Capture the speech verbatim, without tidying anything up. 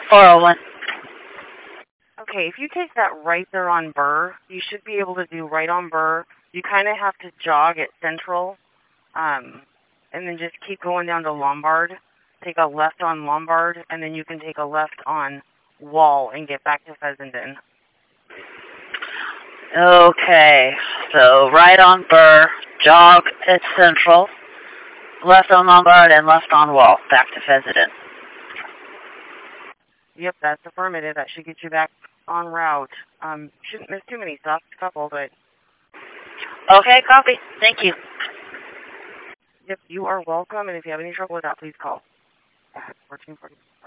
four oh one. Okay, if you take that right there on Burr, you should be able to do right on Burr. You kind of have to jog at Central, um, and then just keep going down to Lombard. Take a left on Lombard, and then you can take a left on Wall and get back to Fessenden. Okay, so right on Burr, jog at Central, left on Lombard, and left on Wall, back to Fessenden. Yep, that's affirmative. That should get you back on route. Um, shouldn't miss too many stops, a couple, but... Okay, copy. Thank you. Yep, you are welcome, and if you have any trouble with that, please call. fourteen forty.